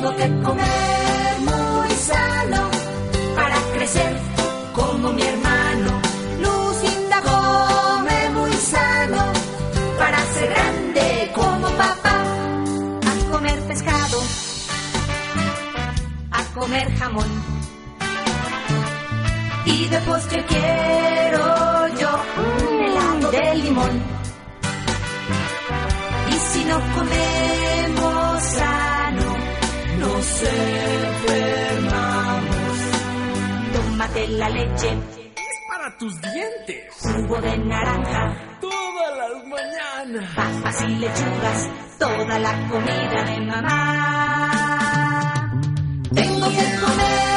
Tengo que comer muy sano para crecer como mi hermano. Lucinda come muy sano para ser grande como papá. A comer pescado, a comer jamón, y de postre quiero yo un helado de limón. Y si no comemos sano, nos enfermamos. Tómate la leche, es para tus dientes. Jugo de naranja, todas las mañanas. Papas y lechugas, toda la comida de mamá. Tengo que comer